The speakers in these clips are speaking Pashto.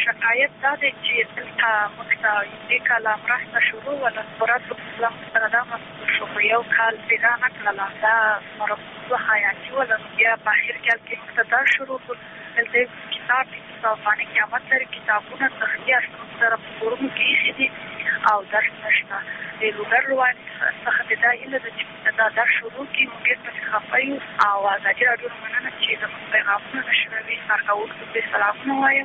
شکایت دا دی چې دلته موږ ته دې کاله مرسته شروع وله صورت اسلام سره دا مسؤل شو په یو کال پیدا نه کړله دا مربوطه حیاتي وله بیا په اخر کال کې موږ ته دا شروع کړو دلته کتاب صافانه قیامت لري کتابونه تختی سره په کورونو کې ایښي دي او درس نشته د لوګر رواني څخه دا ایله ده چې دا درس شروع کړي موږ پسې خفه یو او ازادي راډیو مننه چې زموږ پیغامونه نشروي سرکوونکو ته سلامونه وایم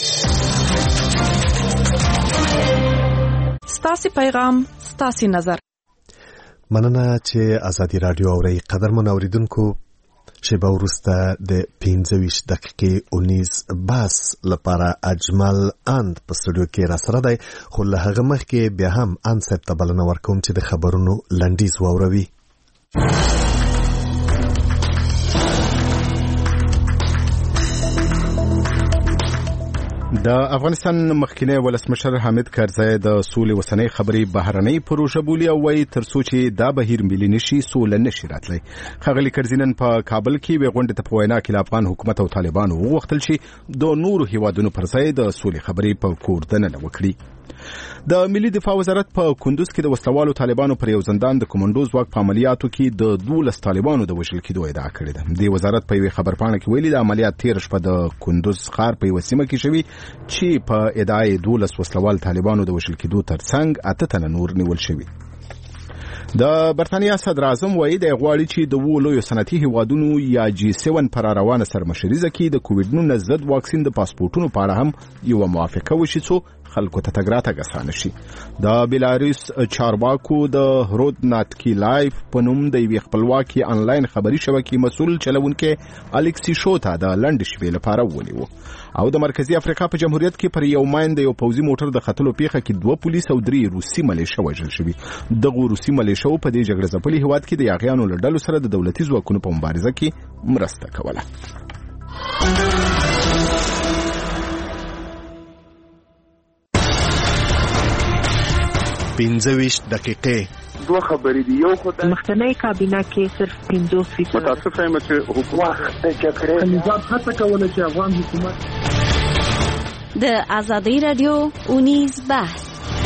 ستاسې پیغام ستاسې نظر مننه چې ازادي راډیو اورئ قدرمن اوریدونکو شیبه وروسته د 15 دقیقې اونیز باس لپاره اجمل اند په سټوډیو کې را سره دی خو له هغه مخکې بیا هم ان صاحب ته بلنه ورکوم چې د خبرونو لنډیز واوروي. د افغانستان مخکینی ولسمشر حامد کرزی د سولې وسنۍ خبرې بهرنۍ پروژه بولي او وايي ترڅو چې دا بهیر ملي نشي سوله نشي راتلی. ښاغلي کرزي نن په کابل کې یوې غونډې ته په وینا کې له افغان حکومت او طالبانو وغوښتل چې د نورو هیوادونو پر ځای د سولې خبرې په کور دننه وکړي. د ملي دفاع وزارت په کندوز کې د وسلوالو طالبانو پر یو زندان د کمانډو ځواک په عملیاتو کې د 12 طالبانو د وژل کېدو ادعا کړې ده. د وزارت په یوې خبرپاڼه کې ویلي د عملیات تیر شپه د کندوز ښار په یوه سیمه کې شوي چې په ادعای 12 وسلوال طالبانو د وژل کېدو ترڅنګ 8 تنه نور نیول شوي. د برتانیا صدر اعظم وایي د غواړي چې د لویو صنعتي هیوادونو یا G7 پر روانه سرمشریزه کې د کووډ-19 ضد واکسین د پاسپورتونو په اړه هم یو موافقه وشي څو خلکو ته تګ راتګ اسانه شي. د بیلاروس چارواکو د هرودناتکی لایف په نوم د یوې خپلواکي انلاین خبري شبکې مسؤل چلوونکي الکسی شوتا د لنډ شپې لپاره ونیو او د مرکزی افریقا په جمهوریت کې پر یو ماین د یو پوځي موټر د خطلو پیښه کې 2 پولیس او 3 روسي ملیشه وژل شوي. دغه روسي ملیشه په دې جګړه ځپلي هیواد کې د یاغیانو له ډلو سره د دولتي ځواکونو په مبارزه کې مرسته کوله. 15 دقیقې دوه خبرې دي. یو خدای مخکنی کابینه کې صرف 50% متاسف یم چې حکومت نظام هڅه کوله چې افغان حکومت د ازادي رادیو اونیز بحث.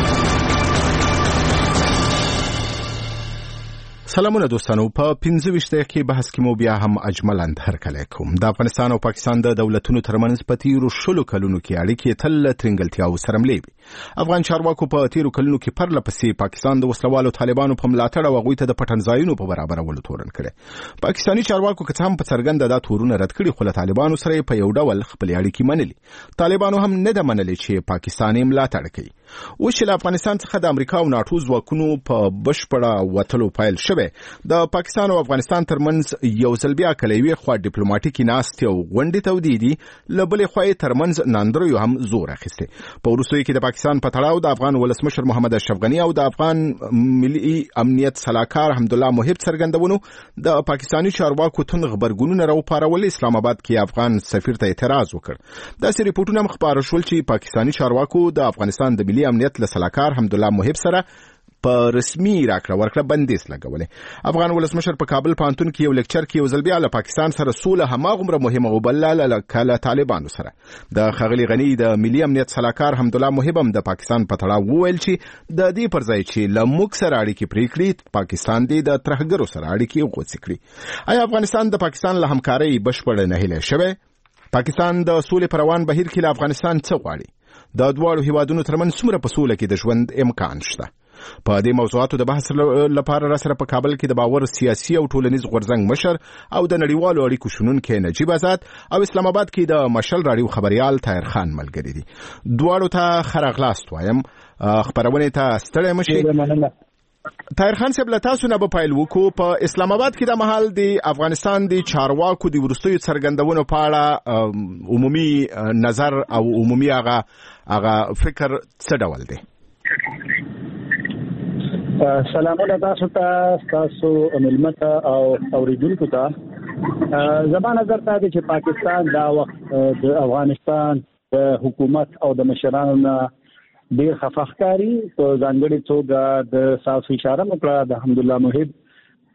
سلامونه دوستانو، په 15 دقیقې بحث کې مو بیا هم اجملند هرکلی کوم. د افغانستان او پاکستان د دولتونو ترمنځ په تیرو 20 کلونو کې اړیکې تل ترنګلتیاو سره ملې وي. افغان چارواکو په تیرو کلونو کې پرله پسې پاکستان د وسلوالو طالبانو په ملاتړ او هغوی ته د پټنځایونو په برابرولو تورن کړي. پاکستاني چارواکو که څه هم په څرګنده دا تورونه رد کړي خو له طالبانو سره په یو ډول خپلې اړیکې منلي. طالبانو هم نه ده منلې چې پاکستان یې ملاتړ کوي. اوس چې له افغانستان څخه د امریکا او ناټو ځواکونو په بشپړه وتلو پیل شوی، د پاکستان او افغانستان ترمنځ یو ځل بیا کلیوي خوا ډیپلوماټیکي ناستې او غونډې تودې دي، له بلې خوا یې ترمنځ ناندریو هم زور اخیستی. په وروستیو کې د پاکستان په تړاو د افغان ولسمشر محمد اشرف غني او د افغان ملي امنیت سلاکار حمدالله محب څرګندونو د پاکستاني چارواکو تند غبرګونونه راوپارول. اسلام آباد کې افغان سفیر ته اعتراض وکړ. داسې ریپورټونه خپاره شول چې پاکستاني چارواکو د افغانستان د ملي امنیت له سلاکار حمدالله محب سره په رسمي راکړه ورکړه بندیز لګولې. افغان ولسمشر په کابل پوهنتون کې یو لیکچر کې یو ځل بیا له پاکستان سره سوله هماغومره مهمه وبلله لکه له طالبانو سره. د ښاغلي غني د ملي امنیت سلاکار حمدالله محب هم د پاکستان په تړاو وویل چې د دې پر ځای چې له موږ سره اړیکې پرې کړي، پاکستان دې د ترهګرو سره اړیکې غوڅې کړي. آیا افغانستان د پاکستان له همکارۍ بشپړ نهیلی شوی؟ پاکستان د سولې په روان بهیر کې له افغانستان څه غواړي؟ د دواړو هیوادونو ترمنځ څومره په سوله کې د ژوند امکان شته؟ په دې موضوعاتو د بحث لپاره را سره په کابل کې د باور سیاسي او ټولنیز غورځنګ مشر او د نړیوالو اړیکو شنونکی نجیب آزاد او اسلام آباد کې د مشل راډیو خبريال طاهر خان ملګری دي. دواړو ته ښه راغلاست وایم. خبرونه ته ستړی مشئ. طاهر خان صاحب له تاسو نه به پیل وکړو. په اسلام آباد کې د مهال د افغانستان د چارواکو د وروستیو څرګندونو په اړه عمومي نظر او عمومي هغه فکر څه ډول دی؟ سلامونه تاسو ته، تاسو ملمت او اوریدونکو ته. زما نظر ته دی چې پاکستان دا وخت د افغانستان د حکومت او د مشرانو نه ډیر خفه ښکاري. په ځانګړې توګه د ساوث اشاره وکړه د حمدالله محب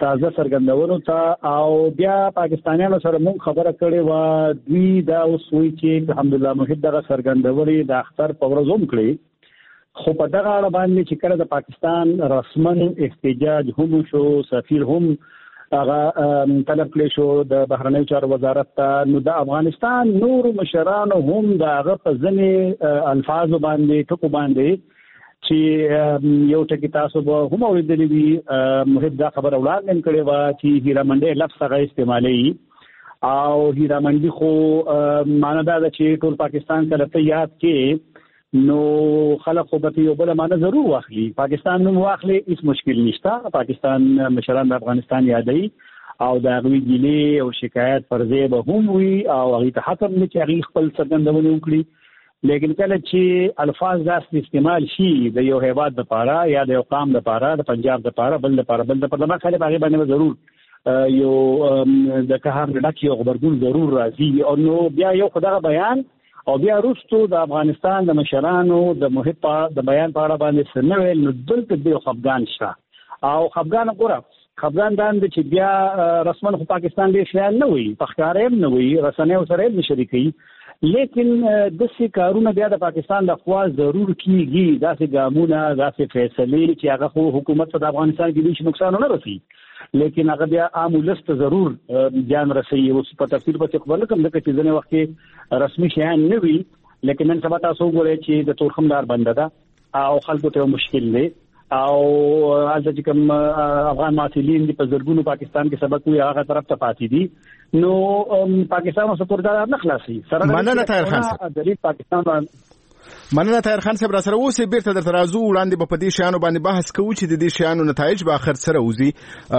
تازه څرګندونو ته او بیا پاکستانیانو سره مونږ خبره کړې و دوی دا اوس وایي چې الحمدلله محب دغه څرګندونې د اختر په ورځ هم کړې خو په دغه اړه باندې چې کله د پاکستان رسمن احتجاج هم شو سفیر هم هغه طلب کړی شو د بهرنیو چارو وزارت ته نو د افغانستان نور مشرانو هم د هغه په ځینې الفاظو باندې ټکو باندې چې یو ټکی تاسو به هم اوریدلی وي محب دا خبره وړاندې کړې وه چې هیرامنډي لفظ هغه استعمالوي او هیرامنډي خو معنا دا ده چې ټول پاکستان کله ته یاد کې نو خلک خو به یو بل معنا ضرور واخلي پاکستان نوم واخلي هیڅ مشکل نشته پاکستان مشران د افغانستان یادوي او د هغوی ګیلې او شکایت پر ځای به هم وي او هغوی ته حق هم نه چې هغوی خپل څرګندونې وکړي لیکن کله چې الفاظ داسې استعمال شي د یو هیواد دپاره یا د یو قام دپاره د پنجاب دپاره بل دپاره ما خلک هغې باندې ضرور یو د قهر ډک یو غبرګون ضرور راځي او نو بیا یو خو دغه بیان او بیا وروستو د افغانستان د مشرانو د محب د بیان په اړه باندې څه نه ویل نو دلته ډېر خفګان شته او خفګان خفګان دا چې بیا رسمن خو پاکستان ډېر شیان نه وي په ښکاره هم نه وي رسنیو سره هم نه شریکوي لیکن داسې کارونه بیا د پاکستان لخوا ضرور کیږي داسې ګامونه داسې فیصلې چې هغه خو حکومت ته د افغانستان کې هیڅ نقصان نه رسي لیکن هغه بیا عام ولس ته ضرور جان رسي اوس په تفصیل به خبر کوم ځکه چې ځینې وخت رسمي شیان نه وي لیکن نن سبا تاسو وګورئ چې د تورخم لار بنده ده او خلکو ته مشکل دی او هلته چې کوم افغان محصلین دي په زرګونو پاکستان کې سبق وي هغه طرف ته پاتې دي نو پاکستان اوس پوردار نه خلاصي سره مننه طاهر خان صاحب د پاکستان مننه طاهر خان صاحب را سره اوسې بیرته درته راځو وړاندې به په دې شیانو باندې بحث کوو چې د دې شیانو نتایج به آخر سره وځي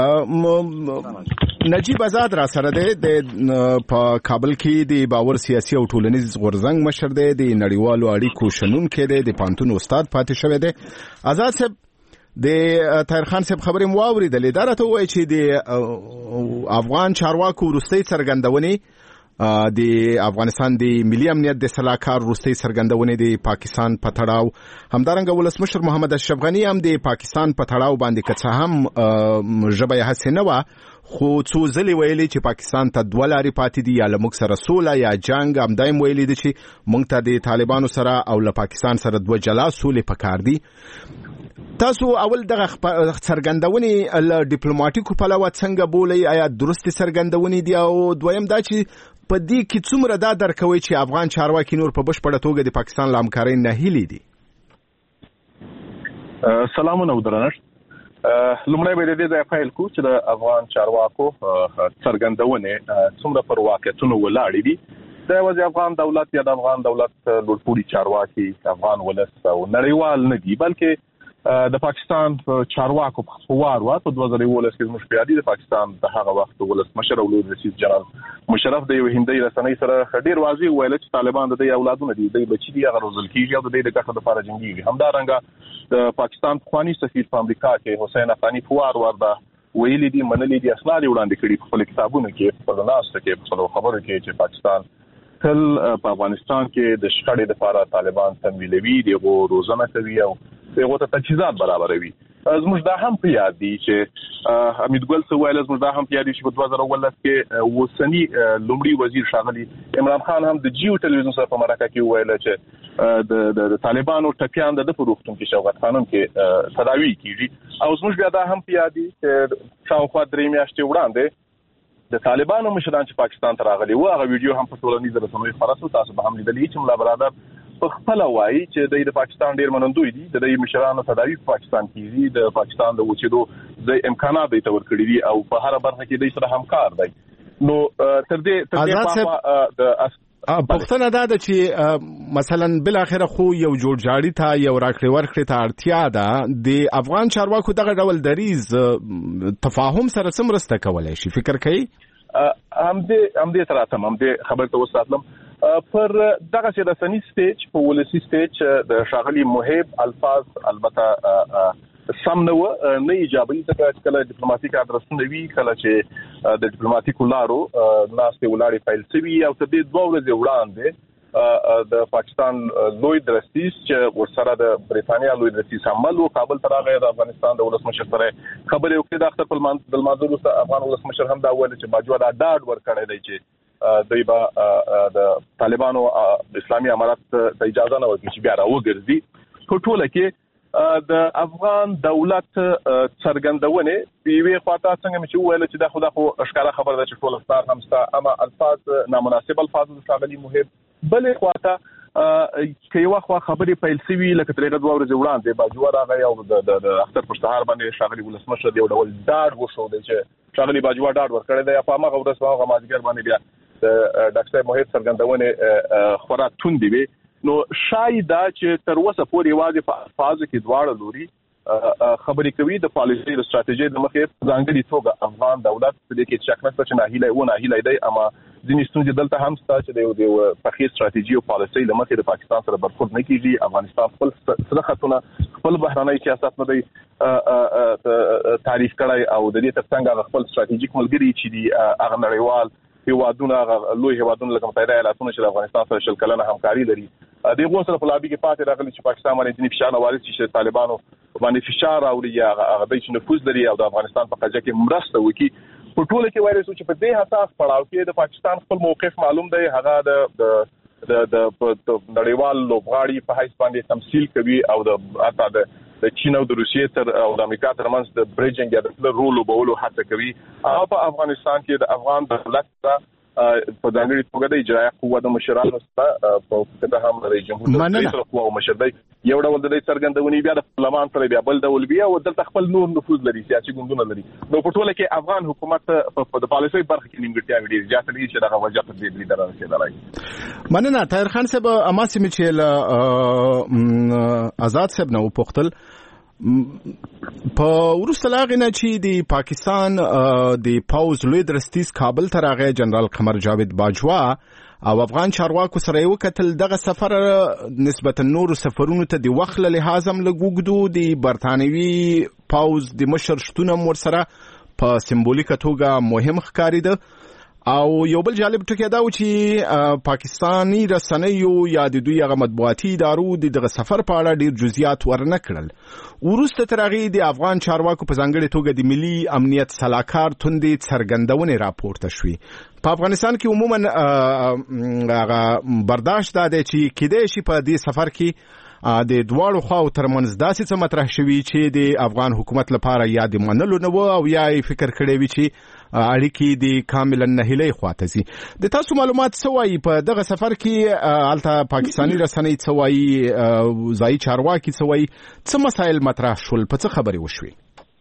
نجیب آزاد را سره دی په کابل کې د باور سیاسي او ټولنیز غورځنګ مشر دی د نړیوالو اړیکو شنونکی دی د پوهنتون استاد پاتې شوی دی آزاد صاحب د طاهر خان صاحب خبرې مو واورېدلې دا راته ووایي چې د افغان چارواکو وروستۍ څرګندونې د افغانستان د ملي امنیت د سلاکار وروستۍ څرګندونې د پاکستان په تړاو همدارنګه ولسمشر محمد اشرف غني هم د پاکستان په تړاو باندې که څه هم ژبه یې هسې نه وه خو څو ځلې ویلي چې پاکستان ته دوه لارې پاتې دي یا له موږ سره سوله یا جنګ همدا یې ویلي دي چې موږ ته د طالبانو سره او له پاکستان سره دوه جلا سولې پکار دي تاسو اول دغه څرګندونې له ډیپلوماټیکو پلوه څنګه بولئ آیا درستې څرګندونې دي او دویم دا چې په دې کې څومره دا درکوي چې افغان چارواکي نور په بشپړه توګه د پاکستان له همکارۍ ناهیلي دي سلامونه او درنښت لومړی به د دې ځای پیل کوو چې د افغان چارواکو څرګندونې څومره پر واقعیتونو ولاړې دي د یوازې افغان دولت یا د افغان دولت لوړپوړي چارواکي افغان ولس او نړیوال نه دي بلکې د پاکستان چارواکو په وار په 2019 کې زموږ پیادي د پاکستان د هغه وخت ولسمشر او لوی رئیس جنرال مشرف د یو هندي رسنۍ سره ډیر واضح ویل چې طالبان د دې اولادونه دي د بچی دي هغه روزل کیږي او د دې د کخه د فارغ جنگي همدارنګه د پاکستان خواني سفیر په امریکا کې حسین افغاني په وار دا ویلي دي منلي دي اسناد وړاندې کړي په خپل کتابونو کې په ناسته کې په خبرو کې چې پاکستان تل په افغانستان کې د شخړې لپاره طالبان تمویلوي دغه روزنه کوي او دغه ته تجهیزات برابروي زموږ دا هم په یاد دي چې حمید ګل څه ویل زموږ دا هم په یاد دي چې په 2019 کې وسنی لومړي وزیر شاغلي عمران خان هم د جیو ټلویزیون سره په مرکه کې ویل چې د طالبانو ټپیان د پروختون کې شوکت خانم کې تداوی کیږي او زموږ بیا دا هم په یاد دي چې شاوخوا 3 میاشتې وړاندې د طالبانو مشران چې پاکستان ته راغلي وو هغه ویډیو هم په ټولنیزو رسنیو خپاره شو تاسو به هم لیدلې چې ملا برادر په خپل وایي چې د پاکستان ډیر منندوی دي د مشرانو تداوی په پاکستان کې د پاکستان د وچېدو د امکانات د تور کړی دي او په هر برخه کې د سره همکار دی نو تر دې د پښتنه دا ده چې مثلا بل اخره خو یو جوړ جاړی ته یو راکړې ورکړې ته اړتیا ده د افغان چارواکو دغه ډول دریز تفاهم سره سمرسته کولای شي فکر کوي هم دې تراتم هم دې خبر ته وساتلم پر دغه چې د سنی سټیج په ولسی سټیج د شاغلی محب الفاظ البته سم نه ایجابي ځکه چې کله ډیپلوماټیک ادرسونه وی کله چې د ډیپلوماټیکو لارو ناسته ولاړې فایل سوي او تر دې دوه ورځې وړاندې د پاکستان لوی درستیس چې ورسره د بریټانیا لوی درستیس عمل او کابل ته راغی د افغانستان د ولسمشر سره خبرې وکړې د اختر په منځ د افغان ولسمشر هم دا ویل چې باجوړ دا ډاډ ورکړی دی چې دوی به د طالبانو اسلامي امارات ته اجازه نه ورکړي چې بیا راوګرځي په ټوله کې د افغان دولت څرګندونه په خواته څنګه چې ویل چې دا خو ښکارا خبر ده چې ټول ستار هم ستا اما الفاظ نامناسب الفاظ د شاغلي محب بلې خواته کې یو خوا خبرې پیل شوې لکه ترغه دوه ورځې وړاندې باجوړ راغی او د اختر پر سهار باندې شاغلي ولسمشر دی ډول ډاډ وشو چې شاغلي باجوړ ډاډ ورکړی دی په هغه ورځ هغه مازیګر باندې بیا د ډاکټر محب څرګندونه خورا توندې وي نو شاید دا چې تر اوسه پورې واځي په الفاظ کې دواړه لوري خبرې کوي د پالیسي د ستراتیژي د مخې ځانګړي توګه افغان دولت په دې کې شک نشته چې نه هیله دی اما ځینې ستونزې دلته هم شته چې د پخې ستراتیژي او پالیسي د مخې د پاکستان سره برخورد نه کیږي افغانستان خپل سره خطونه خپل بهرنۍ سیاست نه دی تعریف کړی او د دې ترڅنګ خپل ستراتیژیک ملګری چې دی هغه نړیوال هیوادونه لوی هیوادونه لکه متحده ایالاتونه چې د افغانستان سره شل کلنه همکاري لري دغه سره په لابي کې پاتې راغلي چې پاکستان باندې فشار وارد شي چې طالبانو باندې فشار او هغه د نفوذ لري او د افغانستان په قضیه کې مرسته وکړي په ټوله کې وایي چې په دې حساس پړاو کې د پاکستان خپل موقف معلوم دی هغه د نړیوال لوبغاړي په حیث باندې تمثيل کوي او د چین او د روسیې تر او د امریکا ترمنځ د بریجینګ یا د رول وبولو هڅه کوي او په افغانستان کې د افغان دولت په ځانګړي توګه د اجرایي قوه د مشرانو سره په کده هم رئیس جمهور رئیس قوه او مشر دی یو ډول د څرګندونې بیا د پارلمان سره بیا بل ډول بیا او دلته خپل نور نفوذ لري سیاسي ګوندونه لري نو په ټوله کې افغان حکومت په د پالیسي برخه کې نیمګړتیا وړي زیات لري چې دا وجه په دې لري رسیدلای مننه طاهر خان صاحب اماسي چې آزاد صاحب نو پختل په ورسته لاغنه چې د پاکستان د پاوز لوی درستیس کابل ته راغی جنرال قمر جاوید باجوا او افغان چارواکو سره یو کتل دغه سفر نسبتا نور سفرونو ته د وخت له لحاظ هم لګوګدو د برتانوي پاوز د مشر شتون مور سره په سمبولیک توګه مهم ښکاریده او یو بل جالب ټکی دا و چې پاکستانی رسنیو یا د دوی هغه مطبوعاتي ادارو دغه سفر په اړه ډیر جزئیات ورنه کړل ورسته ترغي د افغان چارواکو په ځانګړي توګه د ملي امنیت سلاکار توندې څرګندونه راپورته شوې په افغانستان کې عموما هغه برداشت ده چې کېدای شي په دې سفر کې د دواړو خواو ترمنځ داسې څه مطرح شوي چې د افغان حکومت لپاره یا د منلو نه و او یا فکر کړی وي چې اړیکې د کاملا نهیلې خواته زی د تاسو معلومات څه وایي په دغه سفر کې الته پاکستانی رسنۍ څه وایي ځای چارواکي څه وایي څه مسایل مطرح شول په څه خبرې وشوي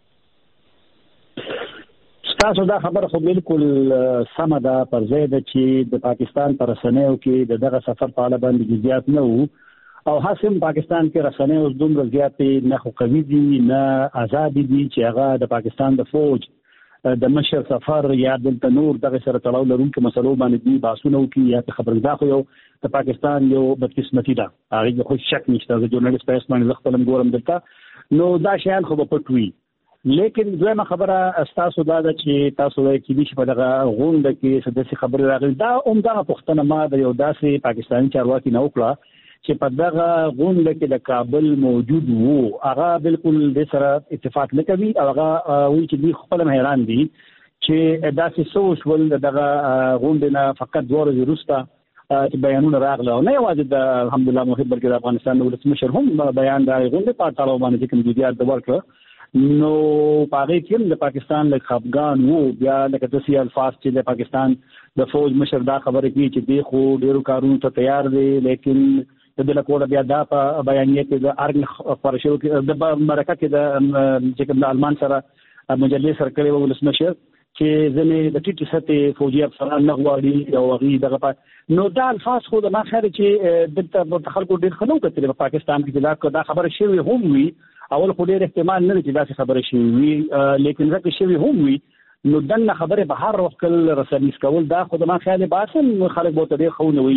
تاسو دا خبره خو بالکل سمه ده پر ځای ده چې د پاکستان پر رسنیو کې دغه سفر په اړه باندې جزئیات نه وو او حاسم پاکستان کې رسنیو دومره زیاتې نه خو قوي دي نه آزاد دي چې هغه د پاکستان د فوج د مشر سفر یا د نور دغه سره تړاو لرونکو مسلو باندې دي باسونه وکي یا خبردار خو یو د پاکستان یو بدقسمتي ده هغه خو شک نشته د ژورنالیست په اسمان زه خپل ګورم دلته نو دا شیان خو په پټوي لیکن دویمه خبره تاسو دا ده چې تاسو وايي چې په دغه غونډه کې څه خبره راغلی دا عمده پښتنه ما د یو داسې پاکستاني چارواکي نه وکړه چې په دغه غونډه کې د کابل موجود وو هغه بالکل د سره اتفاق نه کوي او هغه وایي چې دوی خپل حیران دي چې داسې سوشل دغه غونډه نه فقط دوه ورځې وروسته بیانونه راغله او نه یوازې د الحمدلله محب بلکې د افغانستان د ولسمشر هم بیان د غونډې په اړه باندې کوم جزئیات ورکړه نو پاره کې د پاکستان له خپګان وو بیا لکه د سی الفاظ چې د پاکستان د فوج مشر دا خبره کوي چې دی خو ډیرو کارونو ته تیار دی لیکن د دې لکوړه بیا دا په بیانیه کې د ارګ فرشو کې د مرکه کې د چې د آلمان سره مجلې سره کړي ولسمشر چې ځنې د ټیټ سطح فوجي افسران نه غواړي او غي دغه نو دا الفاظ خو د ما خیر چې د خلکو ډیر خلکو کتل په پاکستان کې دا خبره شوی هم وي اول خو ډیر احتمال نه چې دا خبره شوی لیکن ځکه شوی هم وي نو دنه خبره به هر وخت کل رسنیس کول دا خو د ما خیال باسم خلک بوته ډیر خو نه وي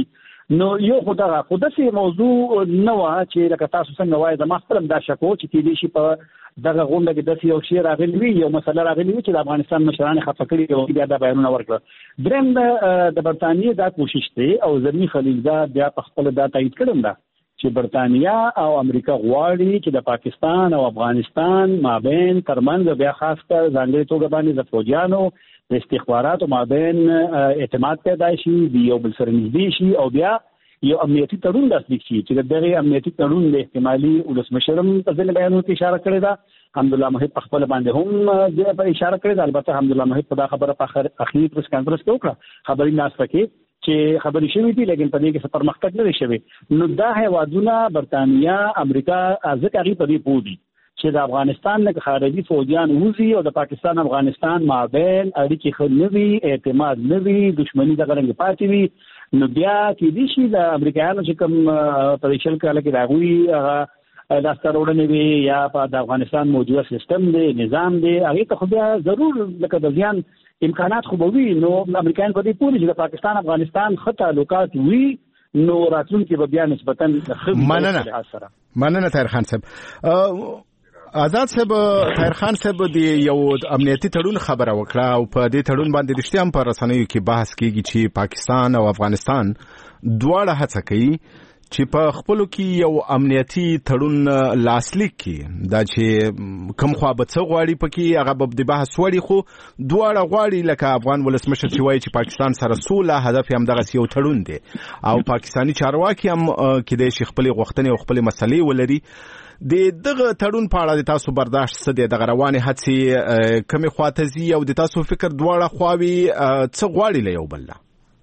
نو یو خدای موضوع نو چې لکه تاسو څنګه وایي د محترم دا شکو چې کې دي شي په دغه غونډه کې د یو شی راغلی وي یو مسله راغلی وي چې د افغانستان مشران خفه کړي او بیا دا بیانونه ورکړه. دریم د برتانیې دا کوشش دی او زمینی خلیلزاد بیا په خپل دا تایید کړم دا چې برتانیا او امریکا غواړي چې د پاکستان او افغانستان مابین ترمنځ بیا خاص کر ځانګړي توګه باندې د فوجیانو د استخباراتو مابین اعتماد پیدا شي یو بل سره نږدې شي او بیا یو امنیتي تړون لاسلیک شي چې دغه امنیتي تړون د احتمالي ولسمشرم په ځل بیانونو کې اشاره کړې ده. حمدالله محب په خپل باندې هم د اشاره کړې ده. البته حمدالله محب په دا خبره په اخري پریس کانفرنس کې وکړه خبري ناسته کې چې خبرې شوې دي لیکن په دې کې څه پرمختګ نه دی شوی. نو دا هیوادونه برتانیا امریکا ځکه هغه په دې پوهدي چې د افغانستان نه خارجي فوجیان وځي او د پاکستان افغانستان مابین اړیکې ښه نه وي اعتماد نه وي دښمني دغه رنګ پاتې وي. نو بیا کې دي چې د امریکایانو چې کوم پریشل کاله کې راغوي لاسته راوړنې وي یا په د افغانستان موجوده سیستم دی نظام دی هغه ته خو بیا ضرور لکه د ځان امکانات خو به وي. نو امریکایان په دې پوهیږي چې د پاکستان افغانستان ښه تعلقات وي نو راتلونکي به بیا نسبتا مننه طاهر خان صاحب. آزاد صاحب طاهر خان صاحب د یو امنیتي تړون خبره وکړه او په دې تړون باندې رښتیا هم په رسنیو کې بحث کیږي چې پاکستان او افغانستان دواړه هڅه کوي چې په خپلو کې یو امنیتي تړون لاسلیک کړي. دا چې کوم خوا به څه غواړي پکې هغه به د بحث وړي خو دواړه غواړي لکه افغان ولسمشر چې وایي چې پاکستان سره سوله هدف یې همدغسې یو تړون دی او پاکستاني چارواکي هم کېدای شي خپلې غوښتنې او خپلې مسلې ولري. د دغه تړون په اړه د تاسو برداشت څه دی؟ دغه روانې هڅې کومې خواته ځي او د تاسو فکر دواړه خواوې څه غواړي له یو بل نه؟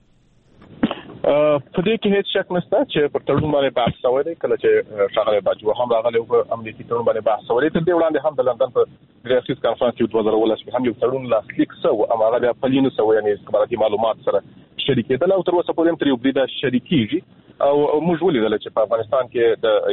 په دې کې هیڅ شک نشته چې پر تړون باندې بحث شوی دی. کله چې ښاغلی باجوه هم راغلی او په امنیتي تړون باندې بحث شوی دی. تر دې وړاندې هم د لندن په ریاست کانفرنس کې 2019 کې هم یو تړون لاسلیک شو او هغه بیا پلي نه شوی یعنې استخباراتي معلومات سره شریکېدل او تر اوسه پورې هم تر یو بریده شریکېږي او موږ ولیدل چې په افغانستان کې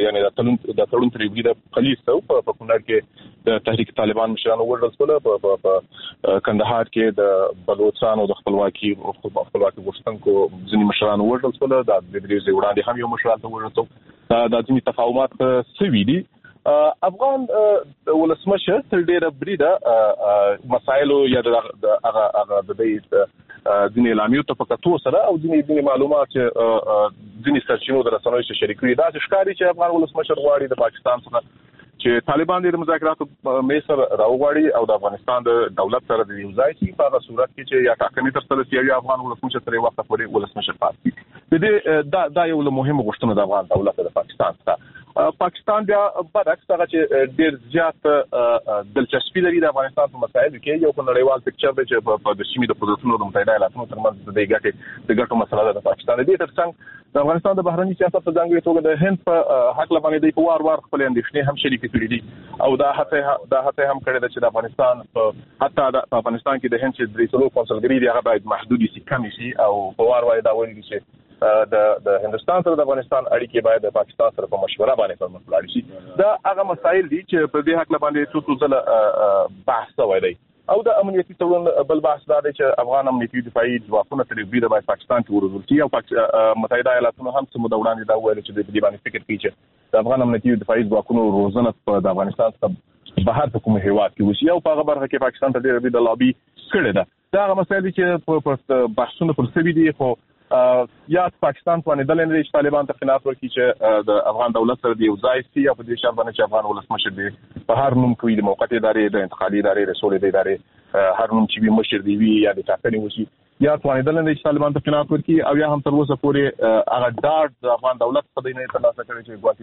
د تړون تر یو بریده پلي شو. په کونړ کې د تحریک طالبان مشرانو وژل شول، په کندهار کې د بلوچستان او د خپلواکي غوښتونکو ځینې مشرانو وژل شول. د دې وړاندې هم یو مشر ته وژل شو. دا ځینې تفاهمات سوي دي. افغان ولسمشر تر ډیره بریده مسایلو یا د دې ځینې اعلامیو ته په کتو سره او ځینې معلومات چې ځینې سرچینو د رسنیو سره شریک کړي دا ښکاري چې افغان ولسمشر غواړي د پاکستان څخه چې طالبان د مذاکراتو میسر راوغواړي او د افغانستان د دولت سره د یو ځای شي. په هغه صورت کې چې یا ټاکنې ترسره شي یا افغان ولسمشر تر وخت پورې ولسمشر پاتې دا یو له مهمو غوښتنو د افغان دولت د پاکستان څخه. پاکستان بیا برعکس هغه چې ډېر زیات دلچسپي لري د افغانستان په مسایلو کې. یو نړیوال پکچر دی چې په د سیمې د قدرتونو د متحده ایالاتونو ترمنځ د ګټو مسله ده د پاکستان. دې ترڅنګ د افغانستان د بهرني سیاست په ځانګړي توګه د هند په هکله باندې د وار خپل اندېښنې هم شریکې کړې دي او دا هڅه هم کړې ده چې د افغانستان حتی د افغانستان کې د هند چې درې څلور کنسولګري دي هغه باید محدود شي کم شي او په وار دا وایي چې د هندستان سره د افغانستان اړیکې باید د پاکستان سره په مشوره باندې پرمخ لاړ شي. دا هغه مسایل دي چې په دې حق باندې څو ځله بحث شوی دی. او د امنیتي تړون بل بحث دا دی چې افغان امنیتي دفاعي ځواکونه تر یو بریده باید پاکستان کې وروزل شي او متحده ایالاتونو هم څه موده وړاندې دا ویل چې د دې باندې فکر کوي چې د افغان امنیتي دفاعي ځواکونو روزنه د افغانستان څخه بهر په کوم هیواد کې وشي او په هغه برخه کې پاکستان ته ډېر د لابي کړې ده. دا هغه مسایل چې په بحثونو پر سوي دي خو یا پاکستان باندې د لنډ طالبان ته قناعت ورکړي چې د افغان دولت سره د یو ځای سي او په دې شرط باندې چې افغان ولسمشر دی په هر نوم کوي د موقت ادارې د انتقالي ادارې د سولې ادارې هر نوم چې مشر دی وي یا د ټاکنې وشي یا باندې د لنډ طالبان ته قناعت ورکړي او یا هم تر اوسه پورې هغه ډاډ د افغان دولت څخه نه ترلاسه کړي چې ګواکې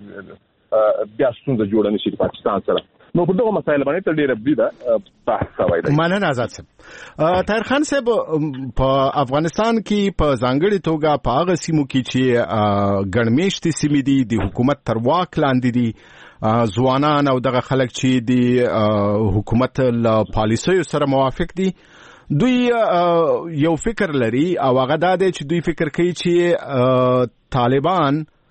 بیا ستونزه جوړه نشي د پاکستان سره. نو په دغه مسایل باندې تر ډیره بریده بحث شوی دی. مننه آزاد صاحب. طاهر خان صاحب په افغانستان کې په ځانګړي توګه په هغه سیمو کې چې ګڼمېشتې سیمې دي د حکومت تر واک لاندې دي ځوانان او دغه خلک چې د حکومت له پالیسیو سره موافق دي دوی یو فکر لري او هغه دا دی چې دوی فکر کوي چې طالبان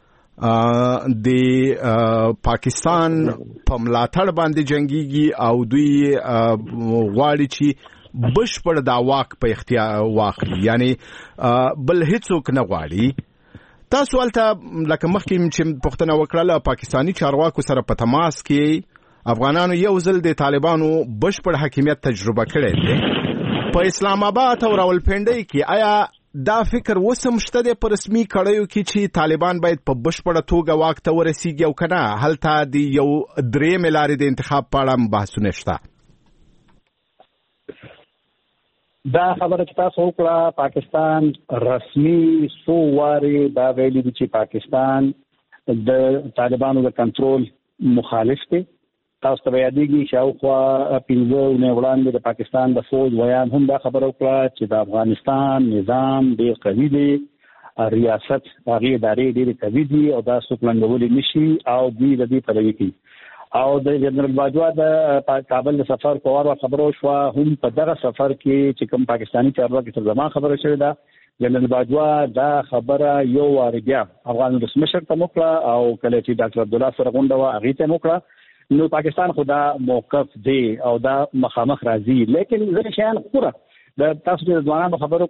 د پاکستان په ملاتړ باندې جنگيږي او دوی غواړي چې بشپړ دا واک په اختیار واخلي یعنی بل هیڅوک نه غواړي تاسو ولته لکه مخکې چې پوښتنه وکړه پاکستاني چارواکو سره په تماس کې افغانانو یو ځل د طالبانو بشپړ حاکمیت تجربه کړې ده په اسلام آباد او راولپنډۍ کې. آیا دا فکر وسم شته د پر رسمي کړیو کې چې طالبان باید په بشپړه توګه واک ته ورسیږي او کنه هلته د یو درې ملاري د انتخاب په اړه بحثونه شته؟ دا خبره چې تاسو وکړه پاکستان رسمي سو واري دا ویلي دي چې پاکستان د طالبانو د کنټرول مخالف دی. تاسو ته یادېږي شاوخوا 15 نه وړاندې د پاکستان د فوج ویان هم دا خبره وکړه چې د افغانستان نظام ډېر قوي دی، ریاست هغه ادارې ډېر قوي دي او دا څوک لنډولې نشي او دوی د دې پلوي کوي. او د جنرال باجوا د کابل د سفر په واره خبرو شو هم په دغه سفر کې چې کوم پاکستانی چارواکي تر زمان خبره شوې ده جنرال باجوا دا خبره یو واره بیا افغان رسمشر ته موکړه او کله چې ډاکټر عبد الله سره غونډه وا هغه ته موکړه نو پاکستان خدا موقف دی او دا مخامخ راځي. لیکن زه شان خبره د تاسو د ځوانانو خبرو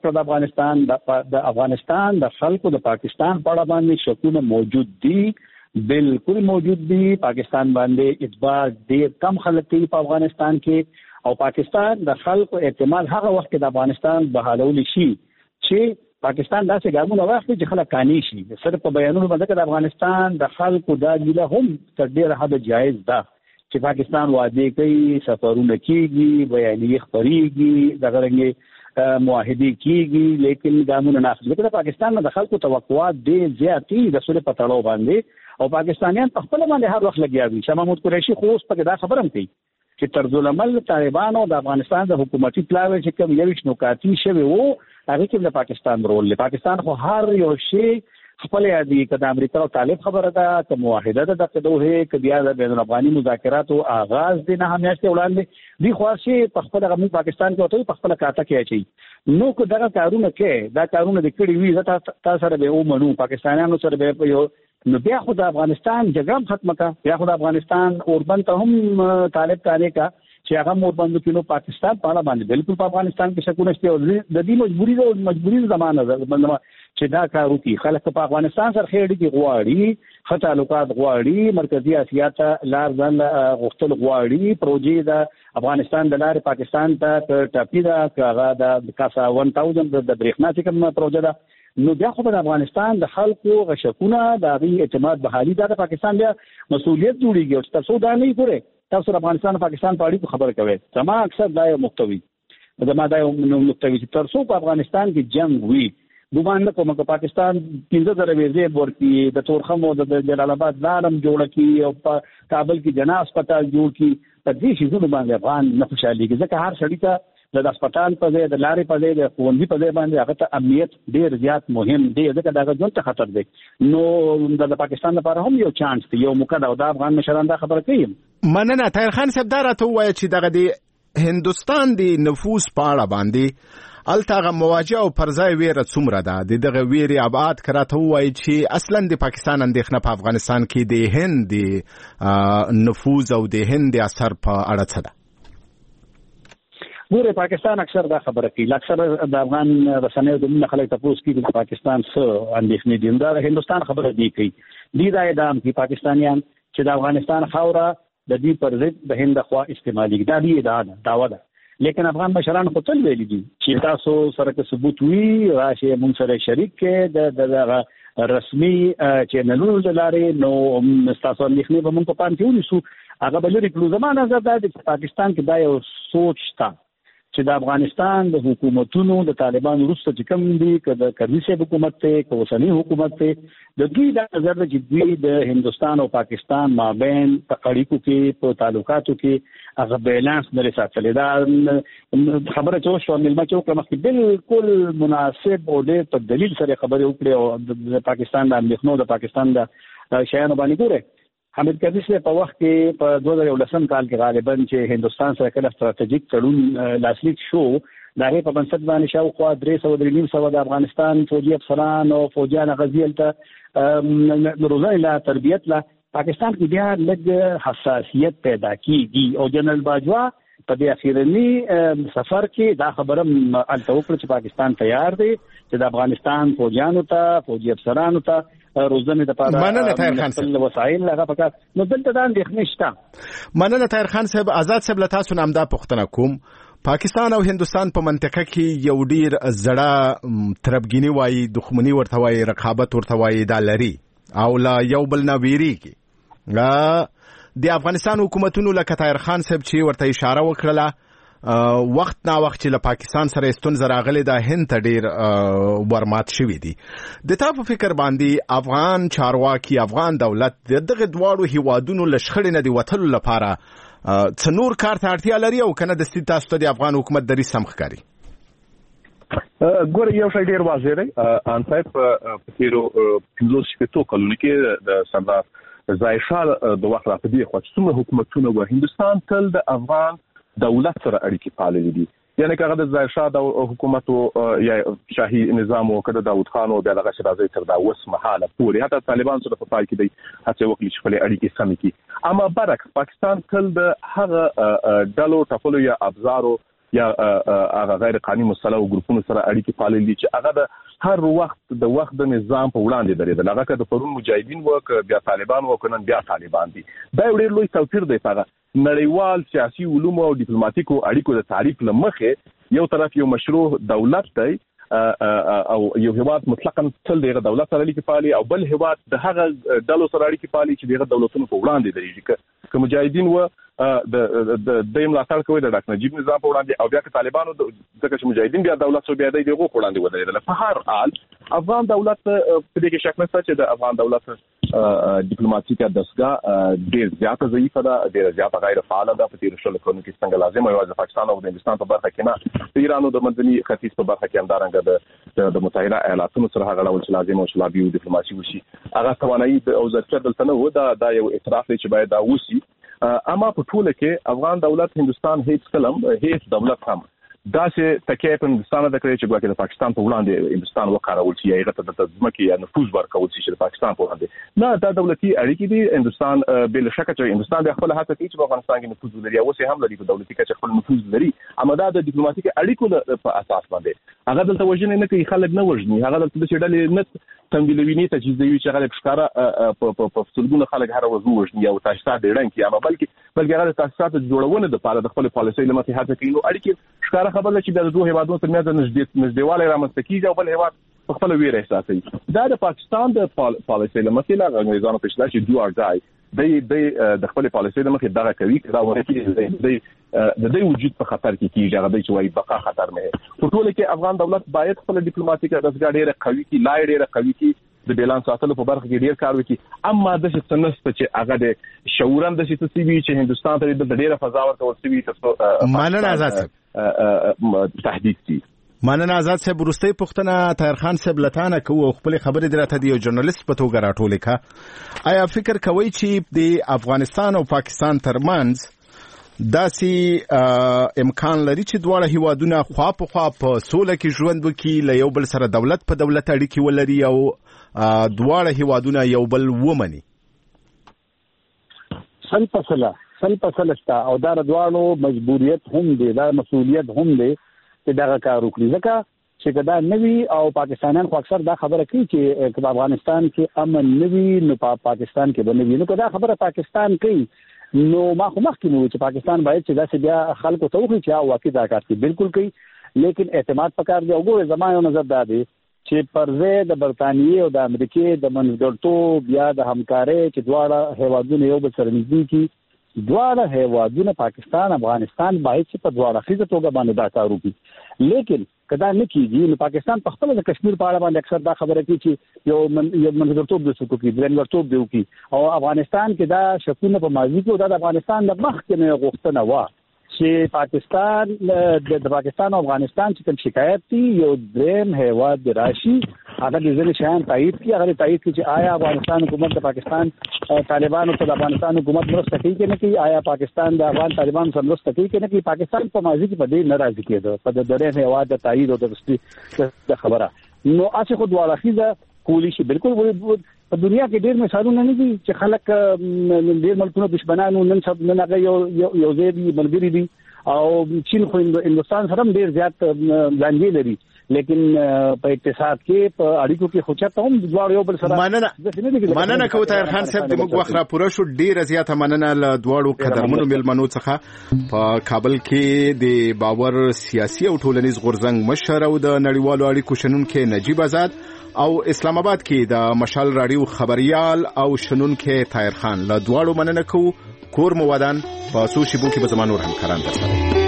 کړه د افغانستان د خلکو د پاکستان په اړه باندې شکونه موجود دي، بالکل موجود دي. پاکستان باندې اعتبار ډېر کم خلک کوي په افغانستان کې او پاکستان د خلکو اعتماد هغه وخت کې د افغانستان بحالول شي چې پاکستان داسې ګامونه واخلي چې خلک قانع شي. صرف په بیانونو باندې د افغانستان د خلکو دا ګیله هم تر ډېره حد جایز ده چې پاکستان وعده کوي، سفرونه کیږي، بیانیې خپرېږي، دغه رنګ معاهدې کیږي، لیکن ګامونه نه اخلي. د پاکستان د خلکو توقعات ډېر زیاتې د سولې په تړاو باندې او پاکستانیان په خپل باندې هر وخت لګیا دي. شاه محمود قریشي خو اوس په دا خبره هم کوي چې طرز العمل طالبانو د افغانستان د حکومتي پلاوی چې کوم یو نکاتی شوی وو هغه کې د پاکستان رول دی. پاکستان خو هر یو شی خپل یادي کده امریکا او طالب خبره ده ته معاهده ده د دوه کې بیا د بین الافغاني مذاکراتو آغاز دي نه همیشه وړاندې دی خواشي په خپل غو پاکستان کې او په خپل کاته کې اچي نو کو دغه کارونه کې دا کارونه د کړي وی تاسو سره به ومنو پاکستانیانو سره به یو نو بیا خو د افغانستان جګړه ختمه کا بیا خو د افغانستان اوربند ته هم طالب کاری کا چې هغه اوربند کې نو پاکستان په اړه باندې بالکل په افغانستان کې شکونه شته او د دې مجبوري زمانه ده چې دا کار وکړي. خلک په افغانستان سره خېړي کې غواړي، ښه تعلقات غواړي، مرکزی اسیا ته لار ځان غوښتل غواړي، پروژې د افغانستان د لارې پاکستان ته ټاپي ده هغه د کاسا 1000 د برېښنا چې کوم پروژه ده نو بیا خو د افغانستان د خلکو غشکونه د غي اعتماد بحالي د پاکستان بیا مسؤلیت جوړیږي او تاسو دا نه پوره تاسو افغانستان پاکستان په اړه خبر کوي. زما اکثر دا یو محتوی چې تاسو په افغانستان کې جنگ وی ګومان کوم چې پاکستان 15000 ویزې ورکړي د تورخم او د جلال آباد لارم جوړ کړي او په کابل کې جنا هسپتال جوړ کړي. په دې شي زونه باندې افغان نه خوشالي کې ځکه هر سړی ته د هسپتال په ځای د لارې په ځای د خوندې په ځای باندې هغه ته امنیت ډیر زیات مهم دی ځکه دا ژوند ته خطر دی. نو د پاکستان لپاره هم یو چانس دی، یو موقع ده او د افغان مشران دا خبره کوي. مننه. طاهر خان صاحب دا راته وایي چې دغه د هندستان د نفوس په اړه باندې التاغه مواجهه او پرځای ویره څومره ده دغه ویری ابعاد کراته وایي چې اصلا د پاکستان اندېښنه په افغانستان کې د هند نفوذ او د هند اثر په اړه څه ده؟ ګوره پاکستان اکثر دا خبره کوي، اکثر د افغان رسنیو د خلک تاسو کې د پاکستان څخه اندېښنې دي دا هندستان خبره دی کوي دی دا ادم کې پاکستانیان چې د افغانستان خاوره د دې پر ضد د هند خوا استعمالي دا دی داوا ده. لیکن افغان مشران خو تل ویلي دي چې تاسو سره ثبوت وي راشه مونږ سره شریک کې د رسمي چینلونو لارې نو تاسو اندېښنې به مونږ په پام کې ونیسو. هغه بل لري کلو زمانه زده د پاکستان کې دا یو سوچ تا چې د افغانستان د حکومتونو د طالبانو وروسته چې کوم دي که کرنیسي حکومت ته که اوسنی حکومت ته د دوی د نظر چې دوی د هندستان او پاکستان مابین په اړیکو کې په تعلقاتو کې هغه بیلانس نه ساتل دا خبره چې شو ملما چې کومه بالکل مناسب او د په دلیل سره خبره وکړي او د پاکستان د اندېښنو د پاکستان د شیانو باندې ګوره حامد کرزي په وخت کې په 2019 کال کې غالبا چې هندستان سره کله ستراتیژیک تړون لاسلیک شو دا هي په بنسټ باندې شاوخوا 300 د افغانستان فوجي افسران او فوجیان غزیل ته روزانه لا تربیت لا پاکستان کې بیا لږ حساسیت پیدا کیږي او جنرال باجوا په دې اخیرنی سفر کې دا خبره التوکل چې پاکستان تیار دی چې د افغانستان فوجانو ته فوجي افسرانو ته روزنه د پاره مننه طاهر خان صاحب وسایل لغه پکار نو دلته دا اندېښنه شته. مننه طاهر خان صاحب. آزاد صاحب له تاسو نه دا پوښتنه کوم، پاکستان او هندستان په منطقه کې یو ډیر زړه تربګینی وایي، دښمنی ورته وایي، رقابت ورته وایي، دا لري او لا یو بل نه ویریږي. د افغانستان حکومتونو لکه طاهر خان صاحب چې ورته اشاره وکړه وخت نا وخت چې له پاکستان سره ستونزې راغلي دا هند ته ډیر ورمات شوي دي. د تا په فکر باندې افغان چارواکي، افغان دولت دغه دواړو هیوادونو له شخړې نه د وتلو لپاره څه نور کار ته اړتیا لري او کنه د تاسو ته د افغان حکومت دریځ سم ښکاري؟ ګوره یو شی ډیر واضح دی. ان صاحب په تیرو 15 کلونو کې د سردار ظاهر شاه د وخت را پدې خو څومره حکومتونه و هندستان تل د افغان دولت سره اړیکې پاللې دي. یعنی کله د ظاهر شاه د حکومت یا شاهي نظام او کده داوود خان او دغه شرازي تر دا اوس مهاله پورې حتی طالبان سره په پای کې دی هڅه وکړي چې خپل اړیکې سم کړي. اما برعکس پاکستان تل د هغه ډلو ټپلو یا ابزارو یا هغه غیر قانوني مسله او ګروپونو سره اړیکې پاللې دي چې هغه د هر وخت د نظام په وړاندې درېدل. هغه که د پرون مجاهدین وک بیا طالبان وکنن بیا طالبان دي. دا یو ډېر لوی توپیر دی. هغه نړیوال سیاسي علوم او ډیپلوماټیکو اړیکو د تعریف لمخه یو طرف یو مشروع دولت دی او یو هیواد مطلقاً تل دغه دولت سره اړیکې پالي او بل هیواد د هغه ډلو سره اړیکې پالي چې دغه دولتونو په وړاندې درېږي. که مجاهدین و د ملاتړ کوي د ډاکټر نجیب نظام په وړاندې او بیا که طالبانو ځکه چې مجاهدین بیا دولت سره بیا د دغه وړاندې ودرېدل. په هر حال افغان دولت په دې کې شک نشته چې د افغان دولت ډیپلوماټیکه دستګاه ډېر زیاته ضعیفه ده، ډېر زیاته غیر فعاله ده. په تیر شلو کلونو کې څنګه لازم یوازې پاکستان او هندستان په برخه کې نه، د ایران او د منځني ختیځ په برخه کې همدارنګه د متحده ایالاتونو سره هغه ډول چې لازم او شلابي ډیپلوماسي وشي هغه توانایي او ظرفیت دلته نه و. دا یو اعتراف دی چې باید دا وشي. اما په ټوله کې افغان دولت هندستان هیڅ دولت هم داسې تکیه په هندستان د کړی چې ګواکې د پاکستان په وړاندې هندستان وکارول شي یا هغه ته د ځمکې یا نفوذ ورکول شي چې د پاکستان په وړاندې نه. دا دولتي اړیکې دي. هندستان بل شک چې هندستان د خپل هڅه کوي چې په افغانستان کې نفوذ ولري او اوس هم لري په دولتي کچه خپل نفوذ لري. اما دا د ډیپلوماټیک اړیکو په اساس باندې هغه دلته وژنې نه کوي، خلک نه وژني، هغه دلته د ډلې نه تنګلوینی تجهیزوي چې هغه ښکارا په څلګونه خلک هر ورځ وژني او تاسیسات ډېرن کی. اما بلکې هغه تاسیسات جوړونه د پاره د خپل پالیسۍ لمخې هڅه کوي. نو اړیکې ښکارا خبره چې د دوه هیوادونو ترمنځ نږدېوالی رامنځته کیږي او بل هیواد په خپل ویره احساسوي. دا د پاکستان د پالیسۍ لمخې لا انګریزانو په اصطلاح چې do or die د خپل پالیسۍ لمخې دغه کوي دا ورته د دې وجود په خطر کې کیږي. هغه چې وایي بقا خطر نه. په ټوله کې افغان دولت باید خپل ډیپلوماټیک دستګاه ډېره قوي کړي، لا ډېره قوي کړي، د بیلانس ساتلو په برخه کې ډېر کار وکړي. اما د څه نسته چې هغه د شعورن د څه سی وی چې هندستان ته د ډېره فضا ورکول شي تاسو مننه آزاد تهدید دي. مننه آزاد صاحب. ورستۍ پوښتنه طاهر خان صاحب لتانه کوو خپل خبرې دراته دی یو ژورنالیست په توګه راټولې کا. آیا فکر کوي چې د افغانستان او پاکستان ترمنځ داسې امکان لري چې دواړه هیوادونه خوا په خوا په سوله کې ژوند وکړي، له یو بل سره دولت په دولت اړیکې ولري او دواړه هیوادونه یو بل ومني؟ سل پسله شته او دا دواړو مجبوریت هم دی، دا مسؤلیت هم دی چې دا کار وکړي. ځکه چې دا نوی او پاکستانیان خو اکثر دا خبره کوي چې په افغانستان کې امن نوی نو په پاکستان کې به نوی. نو دا خبره پاکستان کوي نو ما خو مخکې مو چې پاکستان باید چې داسې بیا خلکو ته وخی چې واقعي دا کار کوي. بالکل کوي، لیکن اعتماد پکار دی. وګوره زمانه نظر دا دی چې پرځه د برتانیې او د امریکای د منځګړتوب یا د همکارۍ چې دواړه هیوادونه یو بل سره نږدې کی، دواړه هیوادونه پاکستان افغانستان باید چې په دواړه خیزه توګه باندې دا کار وکړي. لیکن کدا نه کیږي نو پاکستان په خپل د کشمیر په اړه باندې اکثر دا خبره کوي چې یو منځګړتوب د څوک کې ځنګړتوب دی وکي او افغانستان کې دا شکونه په ماضي کې د افغانستان د مخ کې نه غوښتنه و چې پاکستان د پاکستان او افغانستان چې کوم شکایت دي یو دریم هیواد د راشي هغه د ځینې شیان تایید کړي. هغه تایید کړي چې آیا افغانستان حکومت د پاکستان طالبانو ته د افغانستان حکومت مرسته کوي کې نه کوي، آیا پاکستان د افغان طالبانو سره مرسته کوي کې نه کوي. پاکستان په ماضي کې په دې ناراضي کېده په د دریم هیواد د تایید او د خبره نو اڅه خو دواړه خيزه کولی شي. بالکل په دنیا کې ډېر مثالونه نه دي چې خلک ډېر ملکونو دشمنانو نن هغه یو ځای دي ملګری دي او چین خو هندستان سره ډیر زیات لانجې لري لیکن په اقتصاد کې په اړیکو کې خوچته هم دواړو یو بل سره مننه کوم طاهر خان صاحب د موږ وخت را پوره شو ډیر زیاته مننه له دواړو قدرمنو ملمنو څخه په کابل کې د باور سیاسي او ټولنیز غورځنګ مشر او د نړیوالو اړیکو شنونکو نجیب آزاد او اسلام آباد کې د مشال رادیو خبريال او شنونکو طاهر خان له دواړو مننه کوم کور مو ودان په سوشي بو کې به زمانور همکاران درسره